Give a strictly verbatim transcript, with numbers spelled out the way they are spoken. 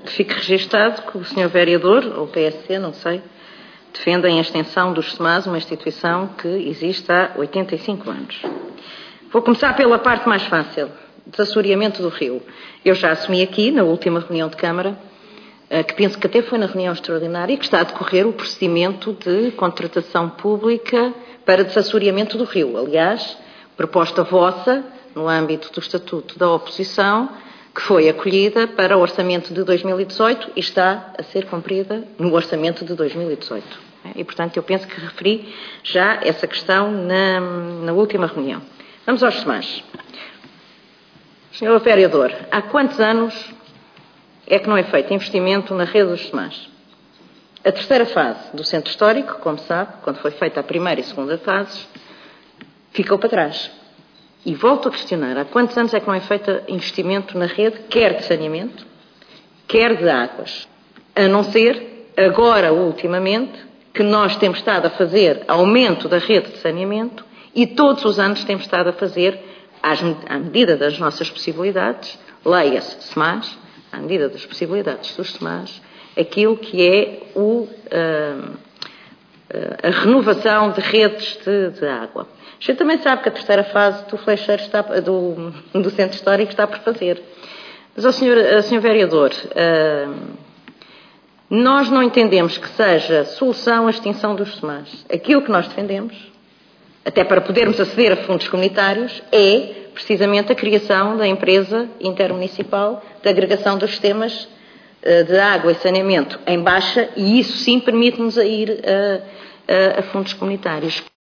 Fique registado que o senhor vereador, ou P S C, não sei, defendem a extensão dos SEMAS, uma instituição que existe há oitenta e cinco anos. Vou começar pela parte mais fácil, desassoreamento do rio. Eu já assumi aqui, na última reunião de Câmara, que penso que até foi na reunião extraordinária, que está a decorrer o procedimento de contratação pública para desassoreamento do rio. Aliás, proposta vossa, no âmbito do Estatuto da Oposição, que foi acolhida para o Orçamento de dois mil e dezoito e está a ser cumprida no Orçamento de dois mil e dezoito. E, portanto, eu penso que referi já essa questão na, na última reunião. Vamos aos SEMAS. senhor vereador, há quantos anos é que não é feito investimento na rede dos SEMAS? A terceira fase do Centro Histórico, como sabe, quando foi feita a primeira e segunda fases, ficou para trás. E volto a questionar, há quantos anos é que não é feito investimento na rede, quer de saneamento, quer de águas? A não ser, agora, ultimamente, que nós temos estado a fazer aumento da rede de saneamento e todos os anos temos estado a fazer, à medida das nossas possibilidades, leia-se SEMAS, à medida das possibilidades dos SEMAS, aquilo que é o, uh, a renovação de redes de, de água. A gente também sabe que a terceira fase do flecheiro está, do, do Centro Histórico está por fazer. Mas, ao senhor, ao senhor vereador, uh, nós não entendemos que seja solução a extinção dos SEMAS. Aquilo que nós defendemos, até para podermos aceder a fundos comunitários, é precisamente a criação da empresa intermunicipal de agregação dos sistemas uh, de água e saneamento em baixa, e isso sim permite-nos a ir a, a, a fundos comunitários.